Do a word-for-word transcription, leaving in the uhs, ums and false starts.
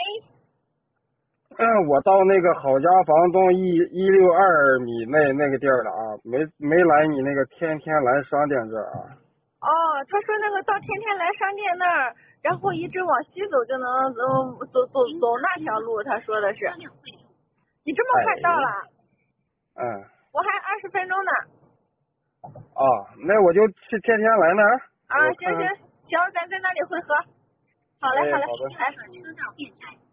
嗯，我到那个好家房东一一六二米那那个地儿了啊，没没来你那个天天来商店这儿啊。 哦，他说那个到天天来商店那儿，然后一直往西走就能嗯走走走那条路，他说的是。你这么快到了？ 哎、嗯。 我还二十分钟呢。 啊，那我就去天天来那儿。 啊，行行行，咱在那里汇合。好嘞， 哎、 好嘞， 好的。 来。车道变窄。